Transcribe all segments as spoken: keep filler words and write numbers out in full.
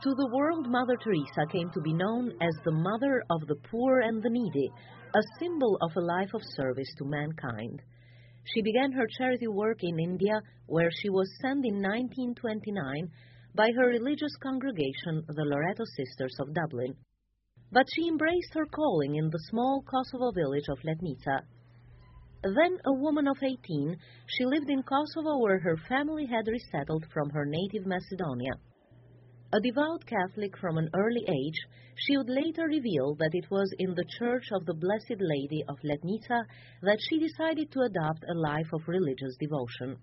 To the world, Mother Teresa came to be known as the mother of the poor and the needy, a symbol of a life of service to mankind. She began her charity work in India, where she was sent in nineteen twenty-nine by her religious congregation, the Loreto Sisters of Dublin. But she embraced her calling in the small Kosovo village of Letnica. Then, a woman of eighteen, she lived in Kosovo, where her family had resettled from her native Macedonia. A devout Catholic from an early age, she would later reveal that it was in the Church of the Blessed Lady of Letnica that she decided to adopt a life of religious devotion.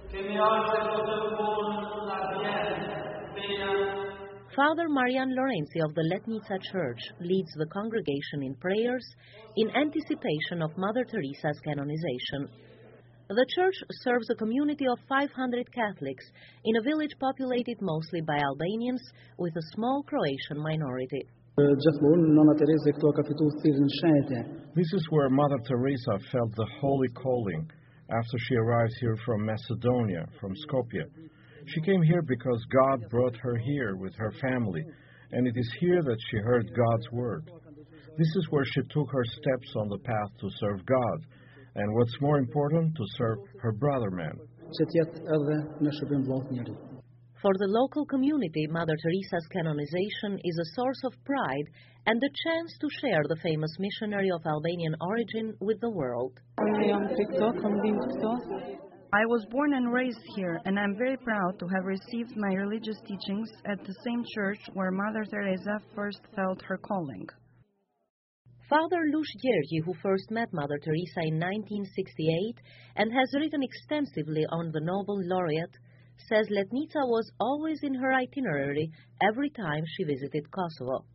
Father Marian Lorenzi of the Letnica Church leads the congregation in prayers in anticipation of Mother Teresa's canonization. The church serves a community of five hundred Catholics in a village populated mostly by Albanians with a small Croatian minority. This is where Mother Teresa felt the holy calling after she arrived here from Macedonia, from Skopje. She came here because God brought her here with her family, and it is here that she heard God's word. This is where she took her steps on the path to serve God, and what's more important, to serve her brother man. For the local community, Mother Teresa's canonization is a source of pride and a chance to share the famous missionary of Albanian origin with the world. I was born and raised here, and I'm very proud to have received my religious teachings at the same church where Mother Teresa first felt her calling. Father Lush Gjergji, who first met Mother Teresa in nineteen sixty-eight and has written extensively on the Nobel laureate, says Letnica was always in her itinerary every time she visited Kosovo.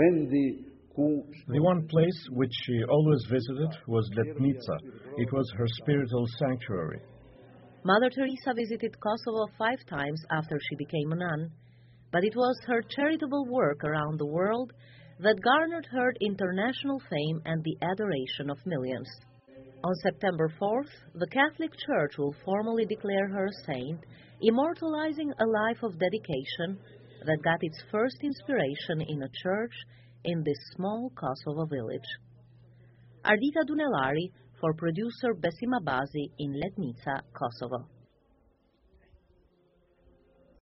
The one place which she always visited was Letnica. It was her spiritual sanctuary. Mother Teresa visited Kosovo five times after she became a nun, but it was her charitable work around the world that garnered her international fame and the adoration of millions. On September fourth, the Catholic Church will formally declare her a saint, immortalizing a life of dedication that got its first inspiration in a church in this small Kosovo village. Ardita Dunelari for producer Besima Bazi in Letnica, Kosovo.